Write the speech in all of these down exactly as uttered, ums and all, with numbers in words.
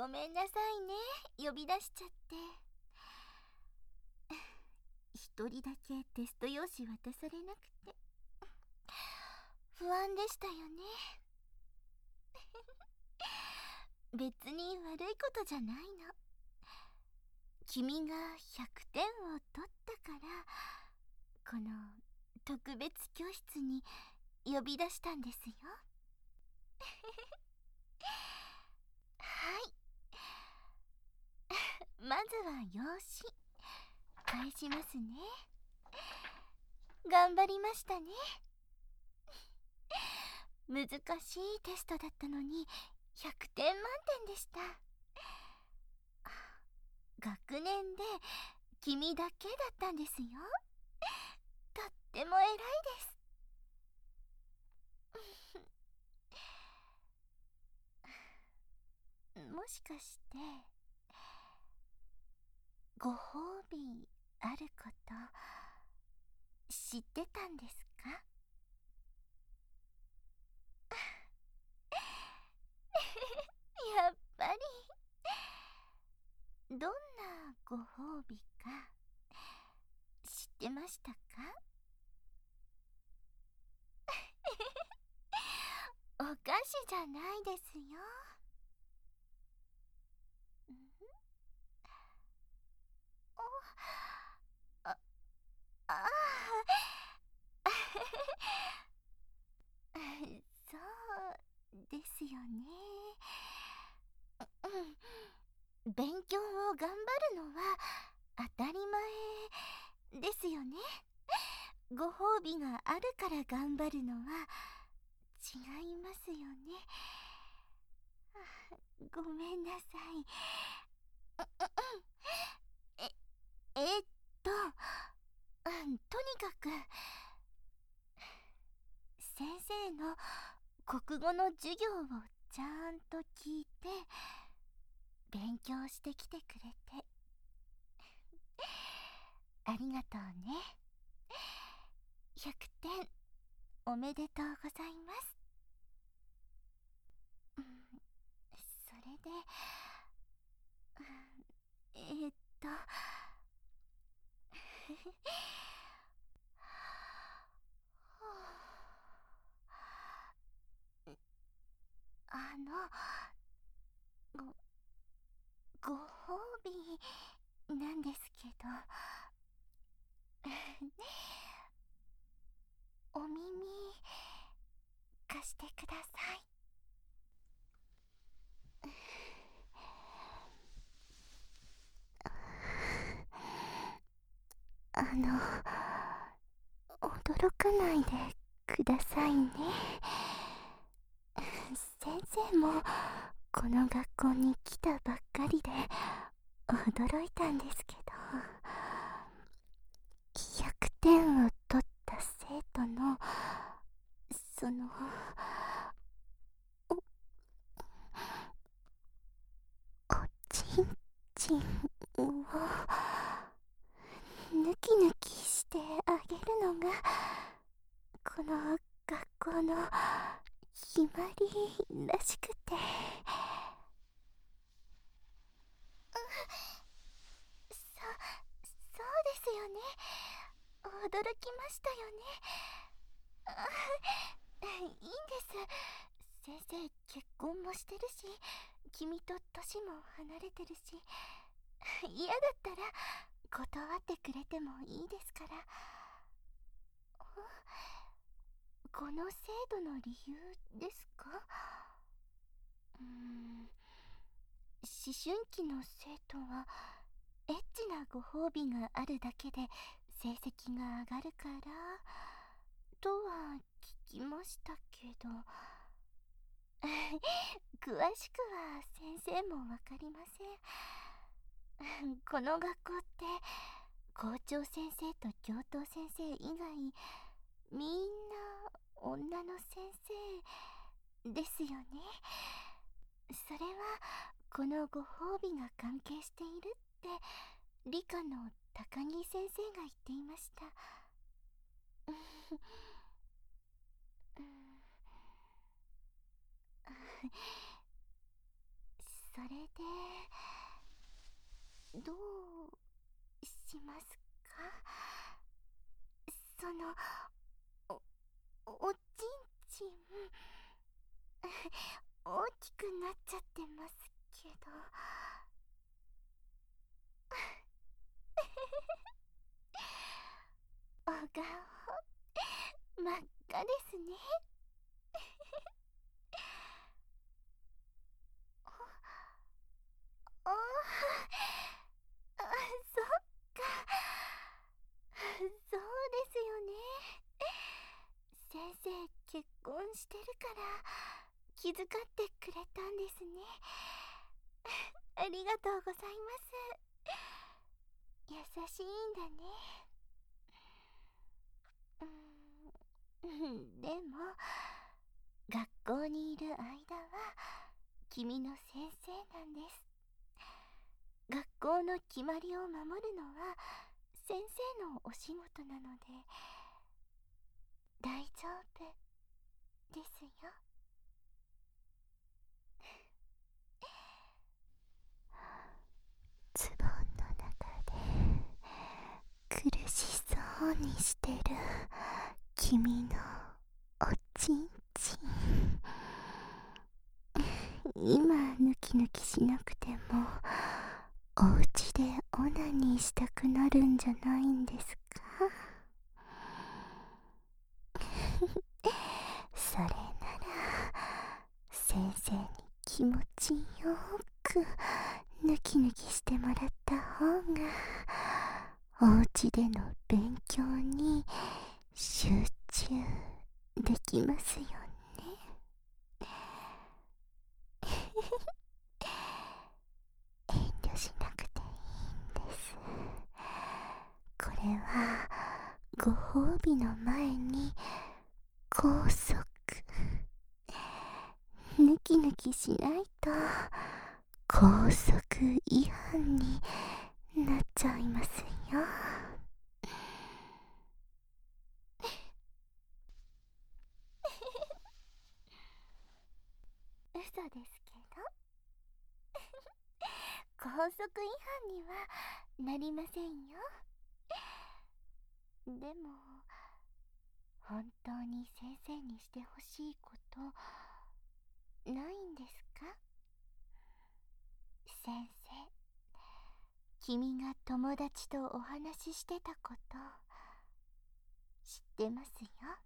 ごめんなさいね、呼び出しちゃって。一人だけテスト用紙渡されなくて不安でしたよね。別に悪いことじゃないの。君がひゃくてんを取ったからこの特別教室に呼び出したんですよ。はい。まずは用紙返しますね。頑張りましたね。難しいテストだったのにひゃくてん満点でした。学年で君だけだったんですよ。とっても偉いです。もしかしてご褒美あること知ってたんですか？やっぱり。どんなご褒美か知ってましたか？お菓子じゃないですよ。んあ、ああそうですよね。うん、勉強を頑張るのは当たり前ですよね。ご褒美があるから頑張るのは違いますよね。ごめんなさい。え、えっと、うん、とにかく先生の国語の授業をちゃんと聞いて勉強してきてくれてありがとうね。ひゃくてんおめでとうございます。うん、それで、うん、えー、っとあのごご褒美なんですけどお耳貸してください。あの驚かないでくださいね。先生もこの学校に来たばっかりで驚いたんですけど、ひゃくてんを取った生徒のそのおおちんちんをヌキヌキしてあげるのがこの学校の決まりらしくて。そ、そうですよね。驚きましたよね。あ、いいんです。先生結婚もしてるし、君と年も離れてるし、嫌だったら断ってくれてもいいですから。この制度の理由ですか？うーん、思春期の生徒はエッチなご褒美があるだけで成績が上がるからとは聞きましたけど詳しくは先生もわかりません。この学校って校長先生と教頭先生以外みんな女の先生ですよね。それはこのご褒美が関係しているって理科の高木先生が言っていました。 それでどうしますか？そのおおちんちん大きくなっちゃってますけど。お顔真っ赤ですね。ああ、あ、そっか。そうですよね。先生結婚してるから気遣ってくれたんですね。ありがとうございます。優しいんだね。うーん、でも学校にいる間は君の先生なんです。学校の決まりを守るのは先生のお仕事なので大丈夫ですよ。ズボンの中で苦しそうにしてる君のおちんちん、今ヌキヌキしなくてもお家でオナニーしたくなるんじゃないんですか？それなら先生に気持ちよくヌキヌキしてもらった方がお家での勉強に集中できますよね。遠慮しなくていいんです。これはご褒美の前に拘束。ヌキヌキしないと拘束違反になっちゃいますよ。嘘ですけど。拘束違反にはなりませんよ。でも本当に先生にしてほしいことないんですか？先生、君が友達とお話ししてたこと知ってますよ。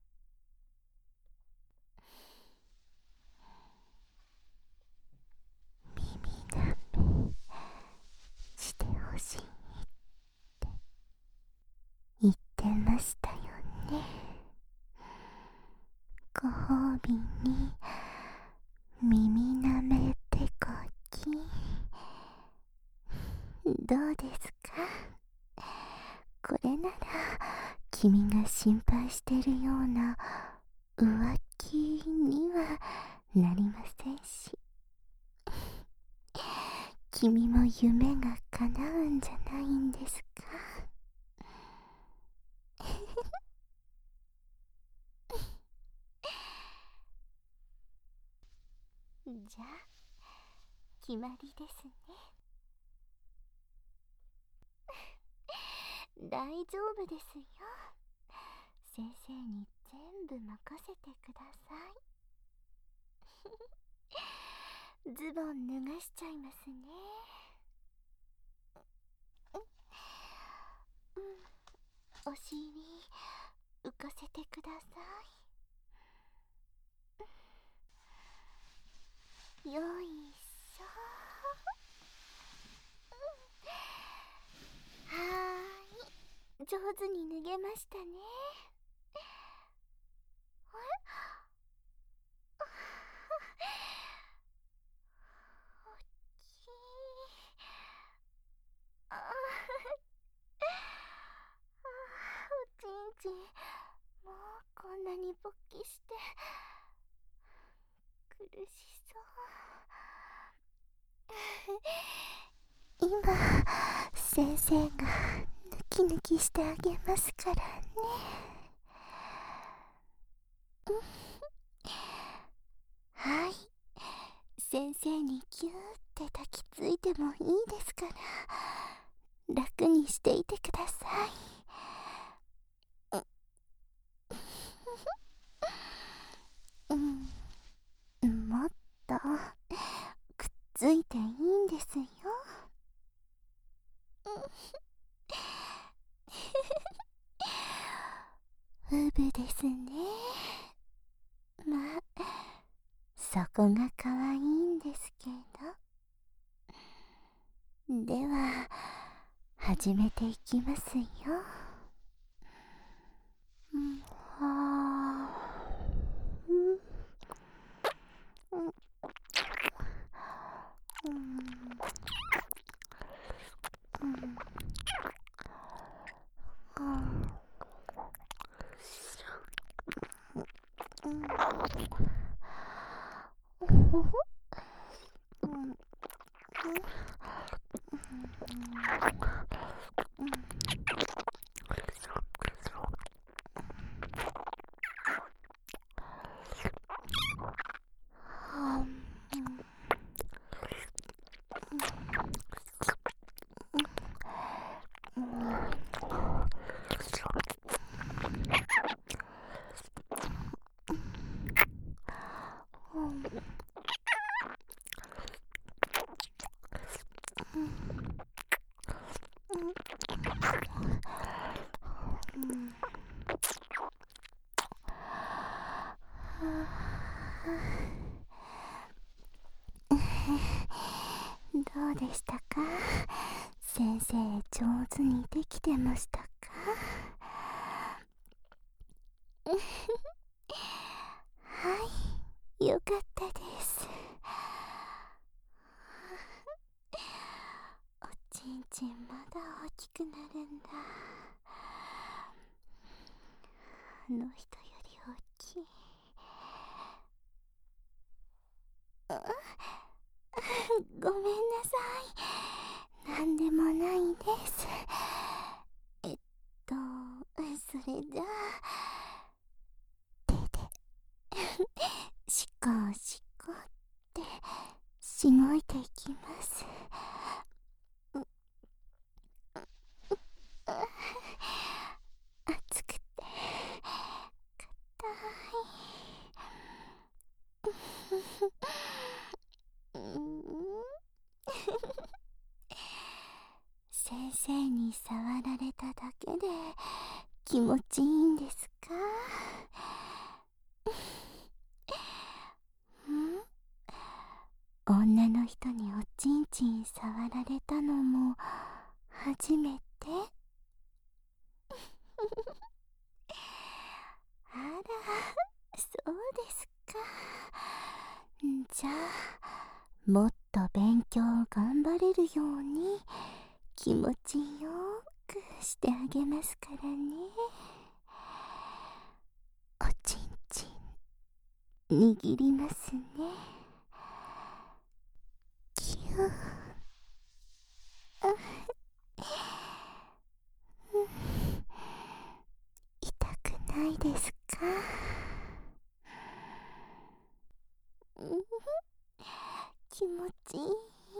耳なめしてほしいって言ってましたよね。ご褒美に耳なめてこきどうですか？これなら君が心配してるような浮気にはなりませんし、君も夢が叶うんじゃないんですか？じゃあ決まりですね。大丈夫ですよ。先生に全部任せてください。ズボン脱がしちゃいますね。うん、お尻浮かせてください。よいしょ。はーい、上手に脱げましたね。あれ、おっきい。ああ、おちんちん、もうこんなに勃起して苦しそう。今先生がヌキヌキしてあげますからね。はい、先生にギューッって抱きついてもいいですから、楽にしていてください。うん、もっとくっついていいんですよ。うぶですね。まあそこが可愛いんですけど。では始めていきますよ。うん、はーうんうんうんうんどうでしたか？先生、上手にできてましたか？はい、よかったです。おちんちんまだ大きくなるんだ。あの人より大きい。あごめんなさい。なんでもないです。えっとそれじゃあ手でしこしこってしごいていきます。熱くて硬い。先生に触られただけで気持ちいいんですか？ん？女の人におちんちん触られたのも初めて？あら、そうですか。じゃあもっと勉強頑張れるように気持ちよくしてあげますからね。おちんちん握りますね。キュー。痛くないですか？気持ちいい。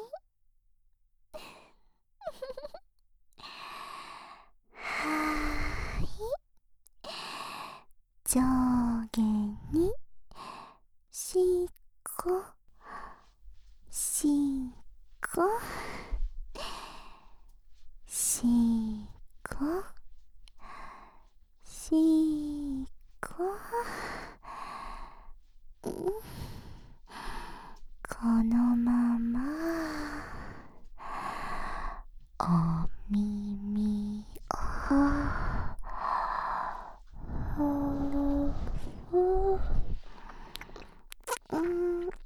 はーい、上下にしっこしっこしっこしっこ、うん、このままお耳をふうふう、うん、うん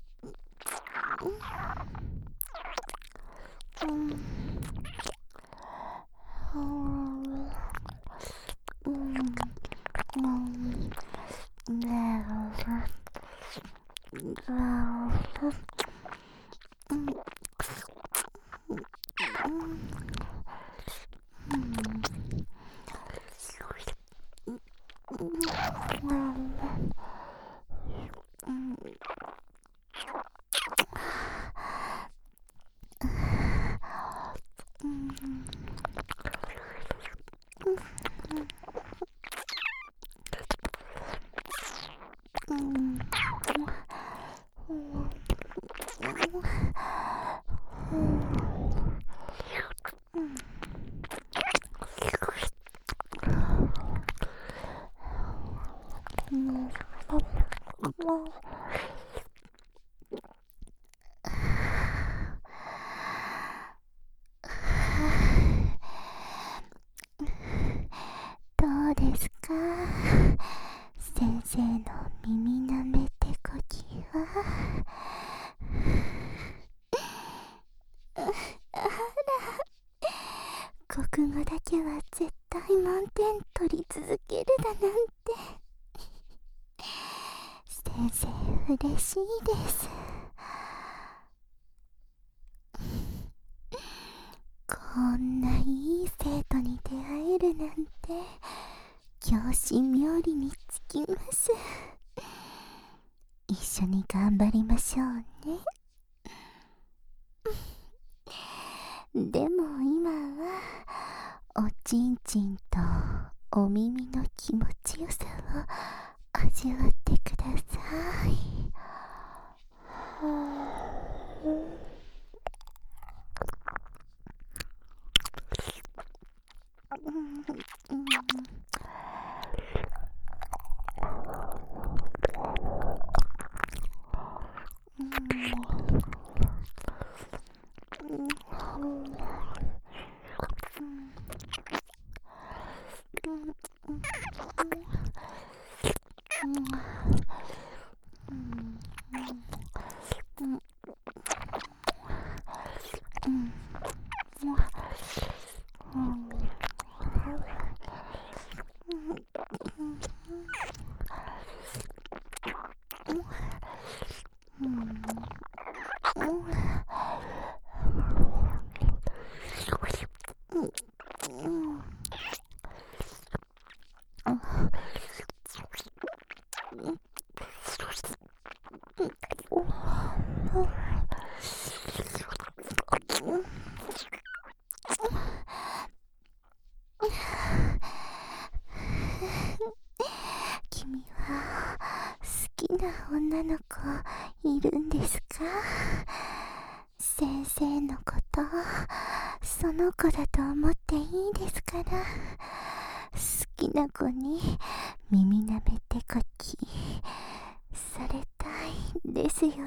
どうですか、先生の耳なめ手こきは。あら、国語だけは絶対満点取り続けるだなんて。先生嬉しいです。こんないい生徒に出会えるなんて教師冥利につきます。一緒に頑張りましょうね。でも今はおちんちんとお耳の気持ちよさを味わってください。君は好きな女の子いるんですか？先生のことその子だと思っていいですから。好きな子に耳なめてこきされたいですよね。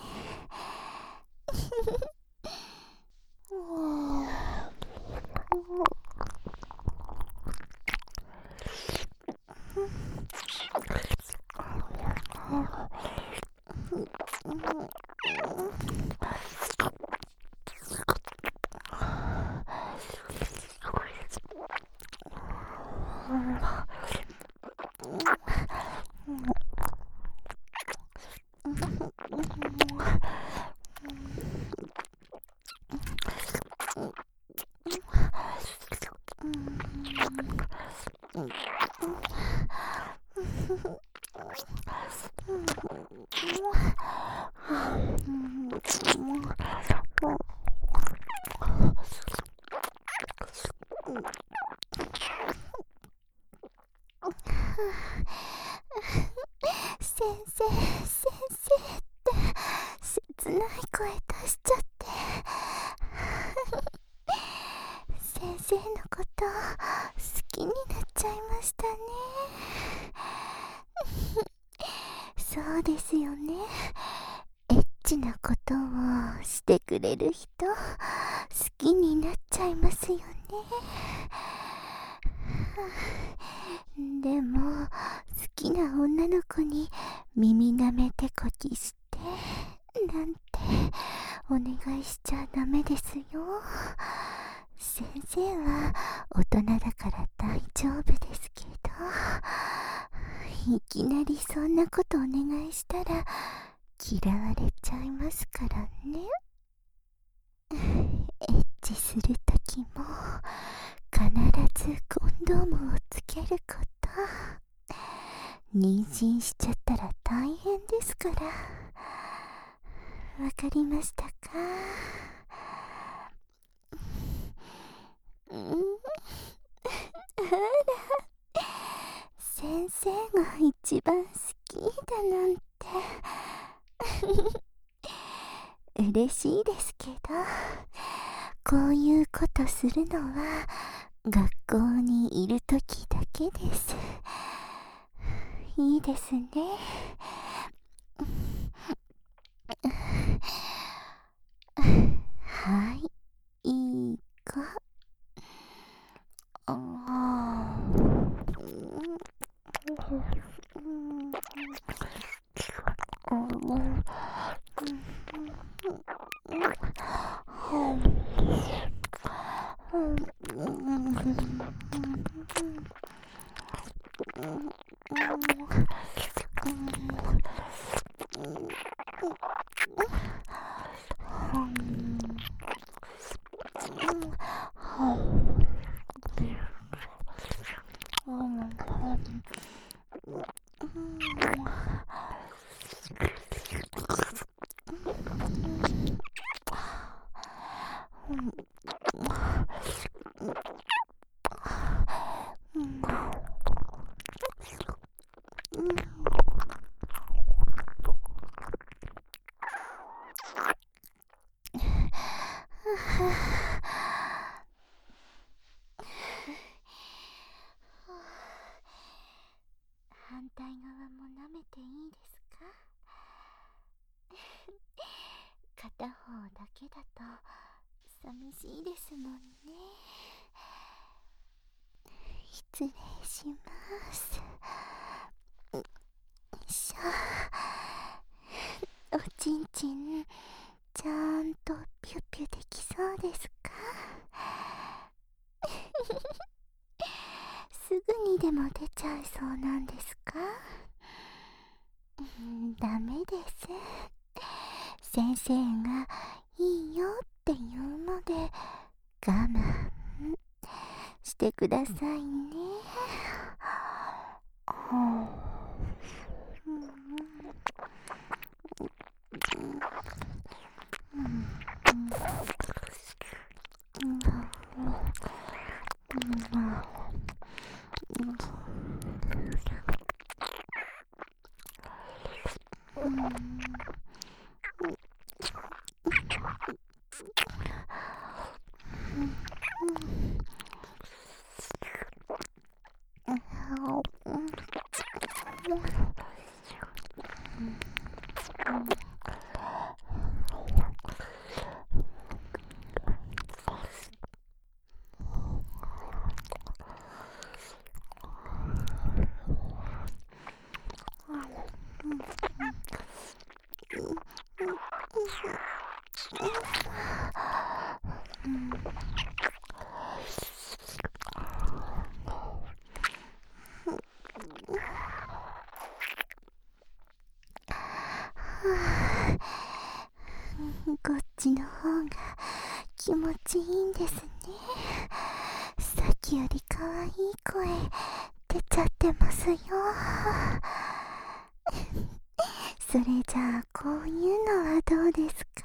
先生、先生って切ない声出しちゃって。先生のこと好きになっちゃいましたね。そうですよね。エッチなことをしてくれる人好きになっちゃいますよね。でも好きな女の子に耳なめてこきしてなんてお願いしちゃダメですよ。先生は大人だから大丈夫ですけど、いきなりそんなことお願いしたら嫌われちゃいますからね。エッチするときも必ずコンドームをつけること。妊娠しちゃったら大変ですから。わかりましたか？ しいですけど、こういうことするのは学校にいるときだけです。いいですね。はい、いいか。ああ。反対側も舐めていいですか？片方だけだと寂しいですもんね。失礼します。よいしょ。おちんちんちゃんとピュピュできそうですか？すぐにでも出ちゃいそうなんですか？うん、ダメです。先生がいいよって言うまで我慢してくださいね。こっちの方が気持ちいいんですね。さっきより可愛い声出ちゃってますよ。それじゃあこういうのはどうですか？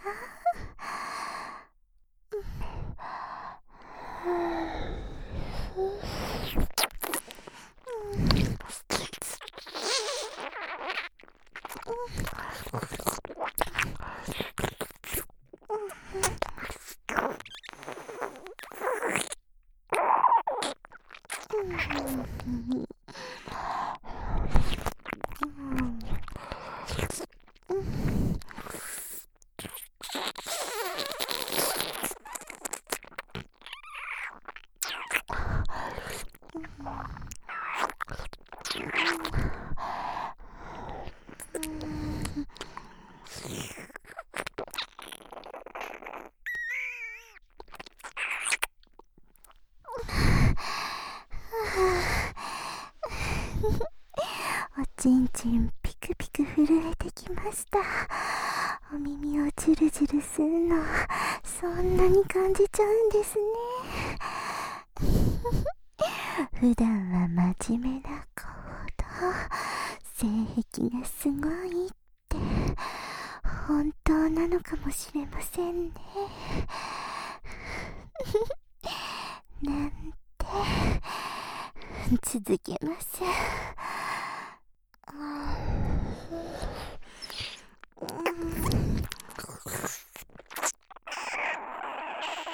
おちんちんピクピク震えてきました。お耳をジュルジュルするのそんなに感じちゃうんですね。普段は真面目な子ほど性癖がすごいって本当なのかもしれませんね。なんて続けます。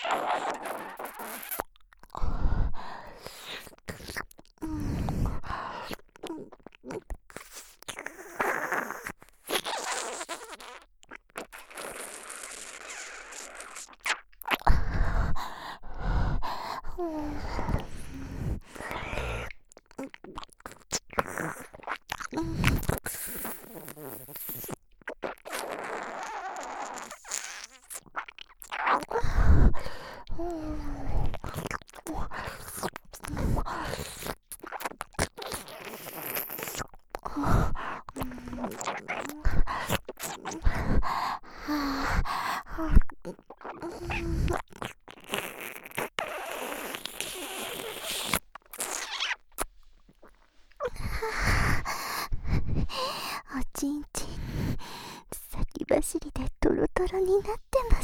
おちんちん先走りでトロトロになってます。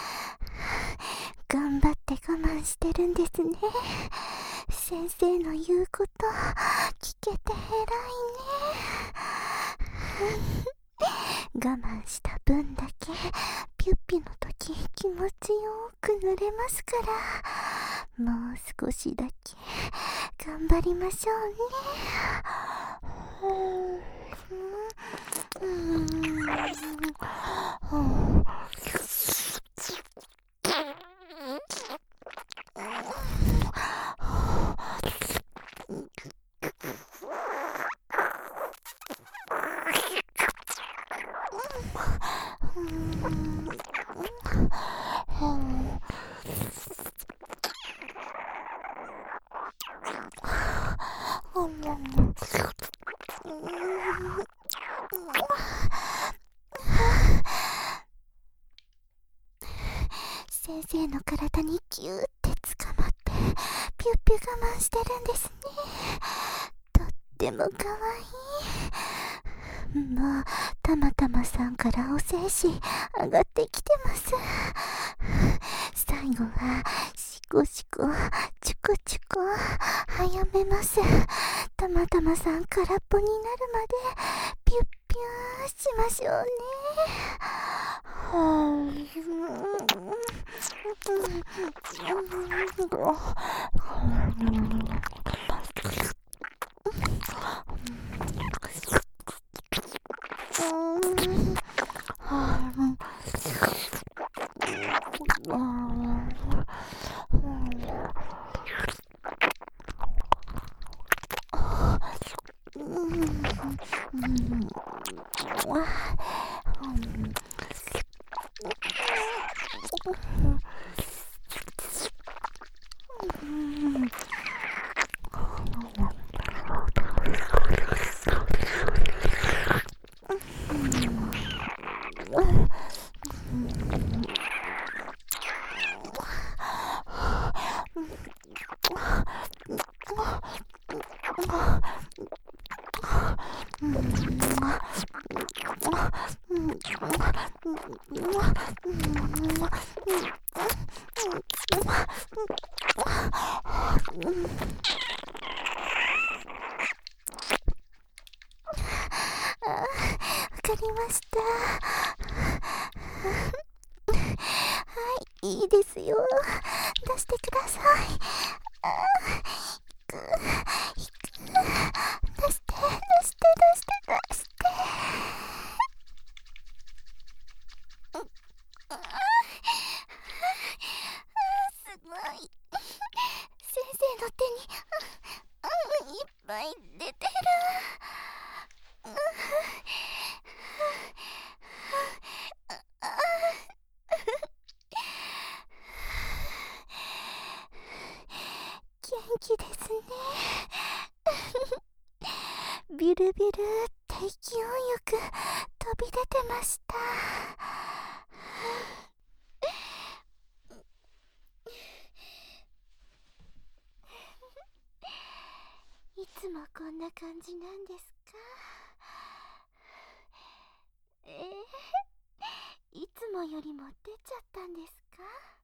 頑張って我慢してるんですね。先生の言うこと聞けて偉いね。我慢した分だけピュッピの時気持ちよく濡れますから、もう少しだけ頑張りましょうね。うーん、うーん、先生の体にギューって捕まってピュッピュ我慢してるんですね。とってもかわいい。もうたまたまさんからお精子上がってきてます。最後はシコシコチュコチュコ早めます。たまたまさん空っぽになるまでピュッピューしましょうね。はぁわかりました。はい、いいですよ。出してください。あー、く、ひく、出して、出して、出して、出して。ああ、すごい。先生の手に、あ、あ、いっぱい出てる。元気ですね。ビュルビュルって勢いよく飛び出てました。いつもこんな感じなんですか？えー、いつもよりも出ちゃったんですか？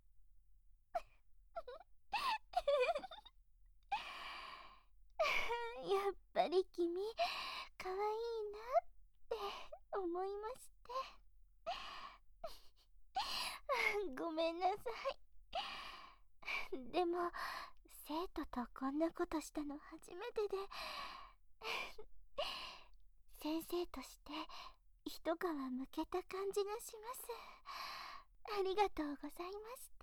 やっぱり君かわいいなって思いましてごめんなさい。 とこんなことしたの初めてで先生として一皮むけた感じがします。ありがとうございました。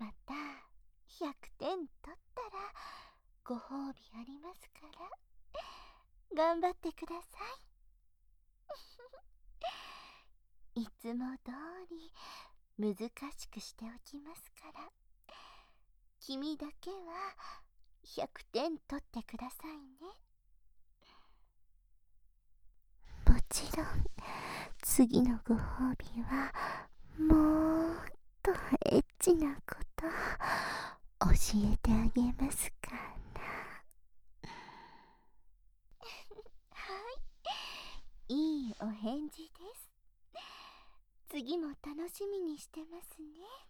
またひゃくてん取ったらご褒美ありますから頑張ってください。いつも通り難しくしておきますから、君だけはひゃくてん取ってくださいね。もちろん次のご褒美はもっとエッチなこと教えてあげますから。はい、いいお返事です。次も楽しみにしてますね。